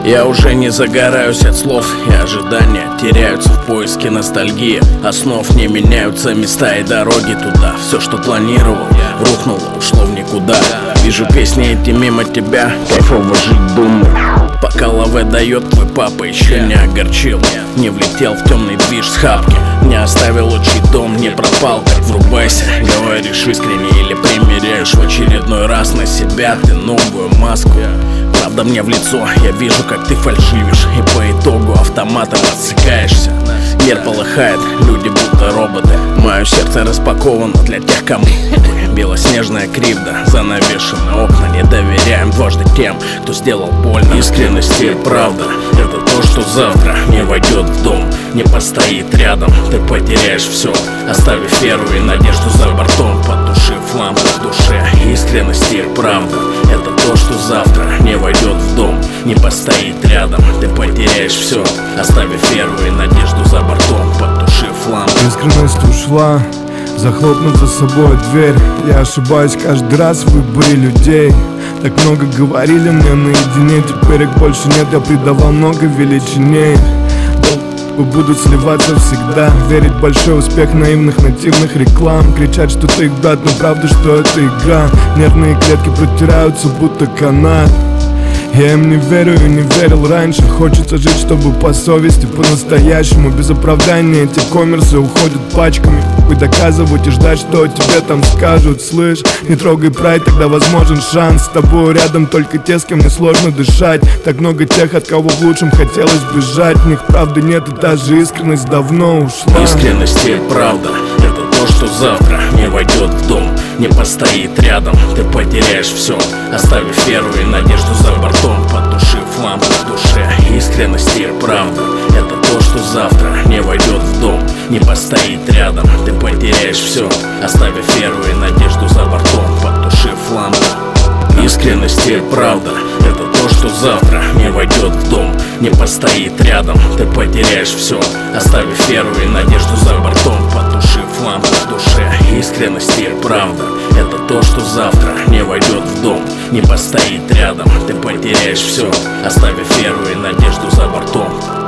Я уже не загораюсь от слов, и ожидания теряются в поиске ностальгии. Основ не меняются места и дороги туда. Все, что планировал, рухнуло, ушло в никуда. Вижу песни эти мимо тебя, кайфово жить думаю. Пока лаве дает, твой папа еще не огорчил. Не влетел в темный движ с хапки, не оставил отчий дом, не пропал. Так врубайся, говоришь искренне или примеряешь в очередной раз на себя ты новую маску. Правда мне в лицо, я вижу, как ты фальшивишь, и по итогу автоматом отсыкаешься. Мир полыхает, люди будто роботы. Мое сердце распаковано для тех, кому белоснежная кривда, занавешены окна. Не доверяем дважды тем, кто сделал больно. Искренность и правда — это то, что завтра не войдет в дом, не постоит рядом. Ты потеряешь все, оставив веру и надежду за бортом, потушив лампу в душе. Искренность и правда — это то, что завтра не войдет в дом, не постоит рядом. Ты потеряешь все, оставив веру и надежду за бортом, потушив лампу. Искренность ушла, захлопнув за собой дверь. Я ошибаюсь каждый раз в выборе людей. Так много говорили мне наедине, теперь их больше нет. Я придавал много величине. Будут сливаться всегда, верить в большой успех наивных нативных реклам. Кричать, что ты их брат, но правда, что это игра. Нервные клетки протираются, будто канат. Я им не верю и не верил раньше. Хочется жить, чтобы по совести, по-настоящему. Без оправдания эти коммерсы уходят пачками. И доказывать и ждать, что тебе там скажут. Слышь, не трогай прайд, тогда возможен шанс. С тобой рядом только те, с кем мне сложно дышать. Так много тех, от кого в лучшем хотелось бежать. В них правды нет, и та же искренность давно ушла. Искренность и правда — это то, что завтра не войдет в дом, не постоит рядом. Ты потеряешь все, оставив веру и надежду за бортом, потушив лампу в душе. Искренность и правда — это то, что завтра не войдет в дом, не постоит рядом. Ты потеряешь все, оставив веру и надежду за бортом, потушив лампу. Искренность и правда — это то, что завтра не войдет в дом, не постоит рядом. Ты потеряешь все, оставив веру и надежду за бортом, потушив лампу в душе. Искренность и правда — это то, что завтра не войдет в дом, не постоит рядом. Ты потеряешь все, оставив веру и надежду за бортом.